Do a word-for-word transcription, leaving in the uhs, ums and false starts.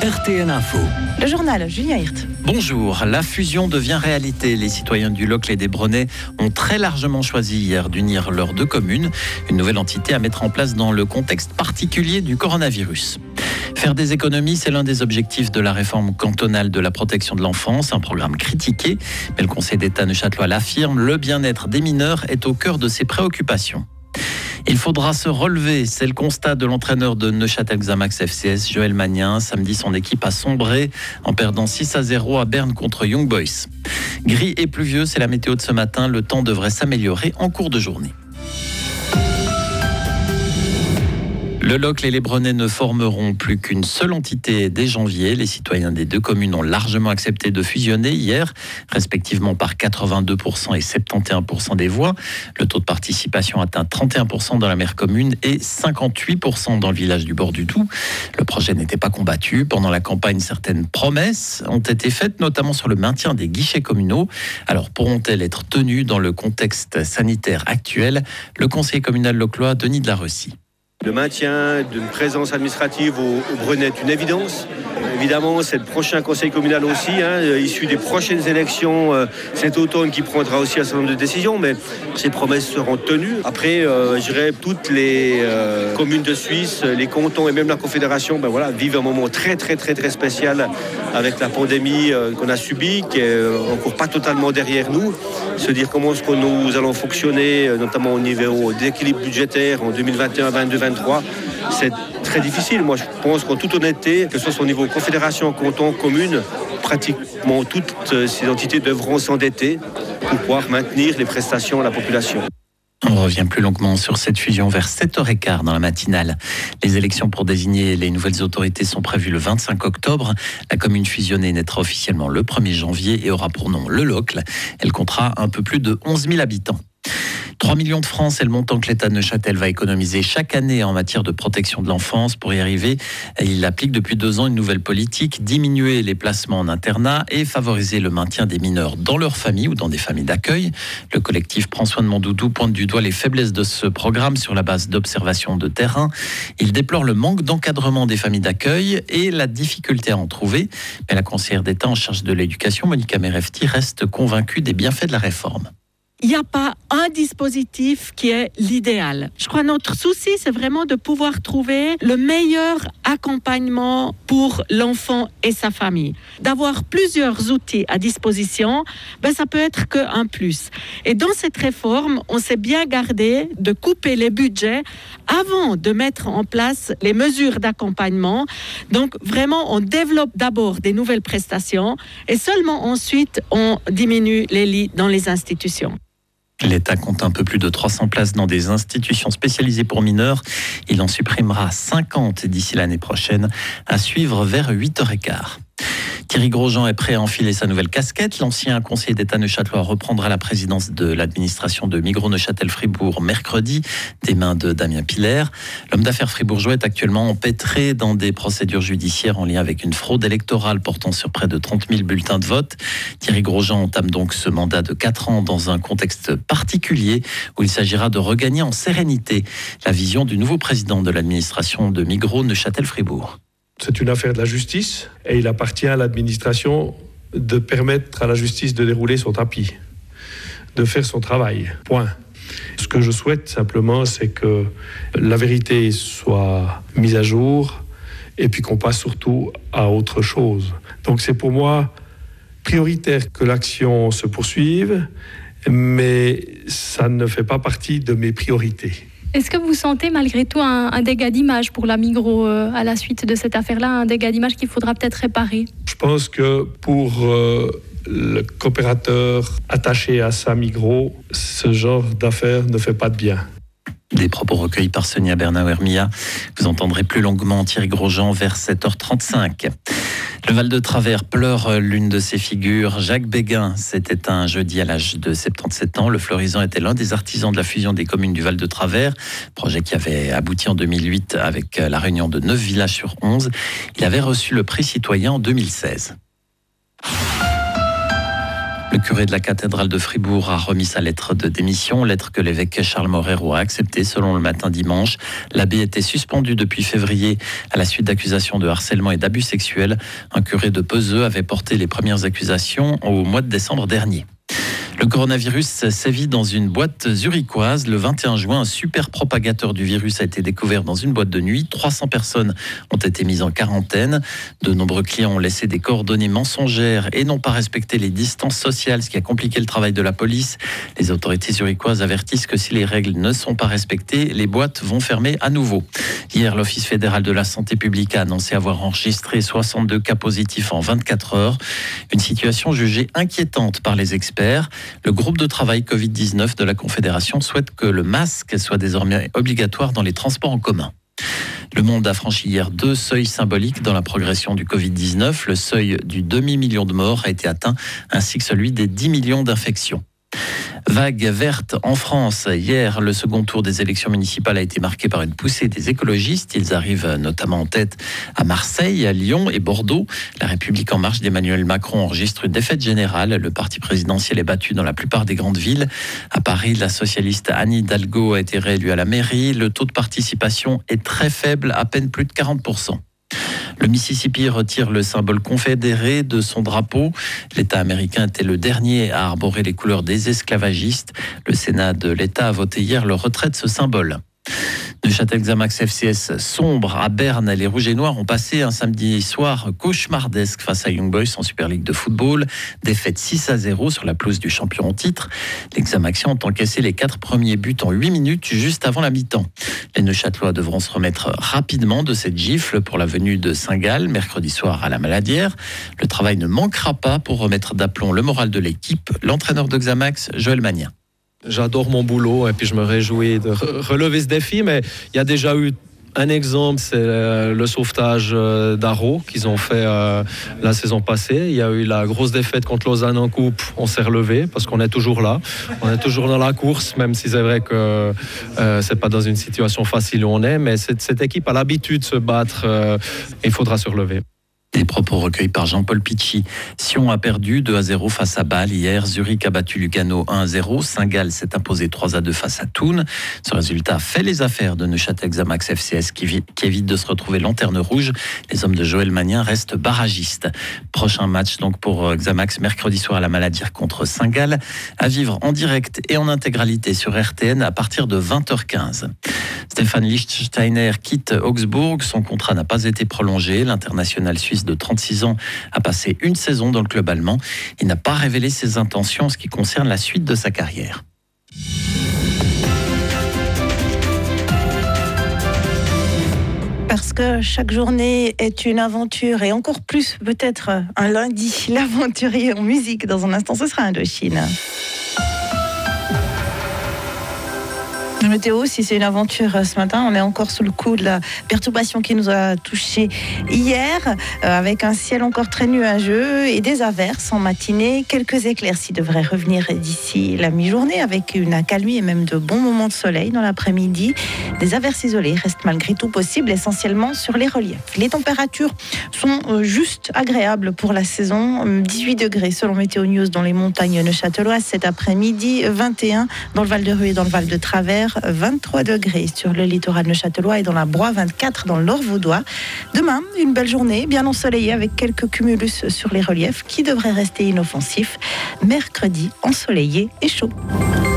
R T N Info. Le journal, Julien Hirt. Bonjour, la fusion devient réalité. Les citoyens du Locle et des Brenets ont très largement choisi hier d'unir leurs deux communes, une nouvelle entité à mettre en place dans le contexte particulier du coronavirus. Faire des économies, c'est l'un des objectifs de la réforme cantonale de la protection de l'enfance, un programme critiqué, mais le Conseil d'État neuchâtelois l'affirme, le bien-être des mineurs est au cœur de ses préoccupations. Il faudra se relever, c'est le constat de l'entraîneur de Neuchâtel Xamax F C S, Joël Magnin. Samedi, son équipe a sombré en perdant six à zéro à Berne contre Young Boys. Gris et pluvieux, c'est la météo de ce matin. Le temps devrait s'améliorer en cours de journée. Le Locle et les Brenets ne formeront plus qu'une seule entité dès janvier. Les citoyens des deux communes ont largement accepté de fusionner hier, respectivement par quatre-vingt-deux pour cent et soixante et onze pour cent des voix. Le taux de participation atteint trente et un pour cent dans la mère commune et cinquante-huit pour cent dans le village du bord du Doubs. Le projet n'était pas combattu. Pendant la campagne, certaines promesses ont été faites, notamment sur le maintien des guichets communaux. Alors pourront-elles être tenues dans le contexte sanitaire actuel? Le conseiller communal loclois, Denis de la Russie. Le maintien d'une présence administrative au, au Brenet est une évidence. Évidemment, c'est le prochain conseil communal aussi, hein, issu des prochaines élections euh, cet automne, qui prendra aussi un certain nombre de décisions, mais ces promesses seront tenues. Après, euh, je dirais, toutes les euh, communes de Suisse, les cantons et même la Confédération, ben voilà, vivent un moment très très très très spécial avec la pandémie euh, qu'on a subie, qui est encore pas totalement derrière nous. Se dire comment est-ce que nous allons fonctionner, notamment au niveau d'équilibre budgétaire en deux mille vingt et un, vingt-deux, vingt-trois, c'est très difficile. Moi, je pense qu'en toute honnêteté, que ce soit au niveau confédération, canton, commune, pratiquement toutes ces entités devront s'endetter pour pouvoir maintenir les prestations à la population. On revient plus longuement sur cette fusion vers sept heures quinze dans la matinale. Les élections pour désigner les nouvelles autorités sont prévues le vingt-cinq octobre. La commune fusionnée naîtra officiellement le premier janvier et aura pour nom le Locle. Elle comptera un peu plus de onze mille habitants. trois millions de francs, c'est le montant que l'État de Neuchâtel va économiser chaque année en matière de protection de l'enfance. Pour y arriver, il applique depuis deux ans une nouvelle politique, diminuer les placements en internat et favoriser le maintien des mineurs dans leur famille ou dans des familles d'accueil. Le collectif Prends soin de mon doudou pointe du doigt les faiblesses de ce programme sur la base d'observations de terrain. Il déplore le manque d'encadrement des familles d'accueil et la difficulté à en trouver. Mais la conseillère d'État en charge de l'éducation, Monica Merefti, reste convaincue des bienfaits de la réforme. Il n'y a pas un dispositif qui est l'idéal. Je crois que notre souci, c'est vraiment de pouvoir trouver le meilleur accompagnement pour l'enfant et sa famille. D'avoir plusieurs outils à disposition, ben ça peut être qu'un plus. Et dans cette réforme, on s'est bien gardé de couper les budgets avant de mettre en place les mesures d'accompagnement. Donc vraiment, on développe d'abord des nouvelles prestations et seulement ensuite, on diminue les lits dans les institutions. L'État compte un peu plus de trois cents places dans des institutions spécialisées pour mineurs. Il en supprimera cinquante d'ici l'année prochaine, à suivre vers huit heures quinze. Thierry Grosjean est prêt à enfiler sa nouvelle casquette. L'ancien conseiller d'État neuchâtelois reprendra la présidence de l'administration de Migros Neuchâtel-Fribourg mercredi, des mains de Damien Piller. L'homme d'affaires fribourgeois est actuellement empêtré dans des procédures judiciaires en lien avec une fraude électorale portant sur près de trente mille bulletins de vote. Thierry Grosjean entame donc ce mandat de quatre ans dans un contexte particulier où il s'agira de regagner en sérénité la vision du nouveau président de l'administration de Migros Neuchâtel-Fribourg. C'est une affaire de la justice et il appartient à l'administration de permettre à la justice de dérouler son tapis, de faire son travail. Point. Ce que je souhaite simplement, c'est que la vérité soit mise à jour et puis qu'on passe surtout à autre chose. Donc c'est pour moi prioritaire que l'action se poursuive, mais ça ne fait pas partie de mes priorités. Est-ce que vous sentez malgré tout un, un dégât d'image pour la Migros euh, à la suite de cette affaire-là, un dégât d'image qu'il faudra peut-être réparer? Je pense que pour euh, le coopérateur attaché à sa Migros, ce genre d'affaire ne fait pas de bien. Des propos recueillis par Sonia Bernauer-Mia. Vous entendrez plus longuement Thierry Grosjean vers sept heures trente-cinq. Le Val de Travers pleure l'une de ses figures. Jacques Béguin s'est éteint jeudi à l'âge de soixante-dix-sept ans. Le Fleurisant était l'un des artisans de la fusion des communes du Val de Travers, projet qui avait abouti en deux mille huit avec la réunion de neuf villages sur onze. Il avait reçu le prix citoyen en deux mille seize. Le curé de la cathédrale de Fribourg a remis sa lettre de démission, lettre que l'évêque Charles Morero a acceptée selon le Matin Dimanche. L'abbé était suspendu depuis février à la suite d'accusations de harcèlement et d'abus sexuels. Un curé de Peseux avait porté les premières accusations au mois de décembre dernier. Le coronavirus sévit dans une boîte zurichoise. Le vingt et un juin, un super propagateur du virus a été découvert dans une boîte de nuit. trois cents personnes ont été mises en quarantaine. De nombreux clients ont laissé des coordonnées mensongères et n'ont pas respecté les distances sociales, ce qui a compliqué le travail de la police. Les autorités zurichoises avertissent que si les règles ne sont pas respectées, les boîtes vont fermer à nouveau. Hier, l'Office fédéral de la santé publique a annoncé avoir enregistré soixante-deux cas positifs en vingt-quatre heures. Une situation jugée inquiétante par les experts. Le groupe de travail covid dix-neuf de la Confédération souhaite que le masque soit désormais obligatoire dans les transports en commun. Le monde a franchi hier deux seuils symboliques dans la progression du covid dix-neuf. Le seuil du demi-million de morts a été atteint, ainsi que celui des dix millions d'infections. Vague verte en France. Hier, le second tour des élections municipales a été marqué par une poussée des écologistes. Ils arrivent notamment en tête à Marseille, à Lyon et Bordeaux. La République en marche d'Emmanuel Macron enregistre une défaite générale. Le parti présidentiel est battu dans la plupart des grandes villes. À Paris, la socialiste Anne Hidalgo a été réélue à la mairie. Le taux de participation est très faible, à peine plus de quarante pour cent. Le Mississippi retire le symbole confédéré de son drapeau. L'État américain était le dernier à arborer les couleurs des esclavagistes. Le Sénat de l'État a voté hier le retrait de ce symbole. Neuchâtel-Xamax F C S sombre à Berne. Les Rouges et Noirs ont passé un samedi soir cauchemardesque face à Young Boys en Super League de football. Défaite six à zéro sur la pelouse du champion en titre. Les Xamaxiens ont encaissé les quatre premiers buts en huit minutes juste avant la mi-temps. Les Neuchâtelois devront se remettre rapidement de cette gifle pour la venue de Saint-Gall mercredi soir à la Maladière. Le travail ne manquera pas pour remettre d'aplomb le moral de l'équipe. L'entraîneur de Xamax, Joël Magnin. J'adore mon boulot et puis je me réjouis de relever ce défi, mais il y a déjà eu un exemple, c'est le sauvetage d'Aro qu'ils ont fait la saison passée. Il y a eu la grosse défaite contre Lausanne en coupe, on s'est relevé parce qu'on est toujours là, on est toujours dans la course, même si c'est vrai que euh, c'est pas dans une situation facile où on est, mais cette, cette équipe a l'habitude de se battre, euh, il faudra se relever. Des propos recueillis par Jean-Paul Pichy. Sion a perdu deux à zéro face à Bâle hier. Zurich a battu Lugano un à zéro. Saint-Gall s'est imposé trois à deux face à Thun. Ce résultat fait les affaires de Neuchâtel-Xamax F C S qui, vit, qui évite de se retrouver lanterne rouge. Les hommes de Joël Magnin restent barragistes. Prochain match donc pour Xamax mercredi soir à la Maladière contre Saint-Gall. À vivre en direct et en intégralité sur R T N à partir de vingt heures quinze. Stéphane Lichtsteiner quitte Augsbourg. Son contrat n'a pas été prolongé. L'international suisse de trente-six ans a passé une saison dans le club allemand. Il n'a pas révélé ses intentions en ce qui concerne la suite de sa carrière. Parce que chaque journée est une aventure et encore plus peut-être un lundi, l'aventurier en musique. Dans un instant, ce sera Indochine. La météo, si c'est une aventure ce matin, on est encore sous le coup de la perturbation qui nous a touchés hier, euh, avec un ciel encore très nuageux et des averses en matinée. Quelques éclaircies devraient revenir d'ici la mi-journée, avec une accalmie et même de bons moments de soleil dans l'après-midi. Des averses isolées restent malgré tout possibles, essentiellement sur les reliefs. Les températures sont euh, juste agréables pour la saison. dix-huit degrés selon Météo News dans les montagnes neuchâteloises cet après-midi, vingt et un dans le Val-de-Rue et dans le Val de Travers, vingt-trois degrés sur le littoral neuchâtelois et dans la Broye, vingt-quatre dans le Nord vaudois. Demain, une belle journée, bien ensoleillée avec quelques cumulus sur les reliefs qui devraient rester inoffensifs. Mercredi, ensoleillé et chaud.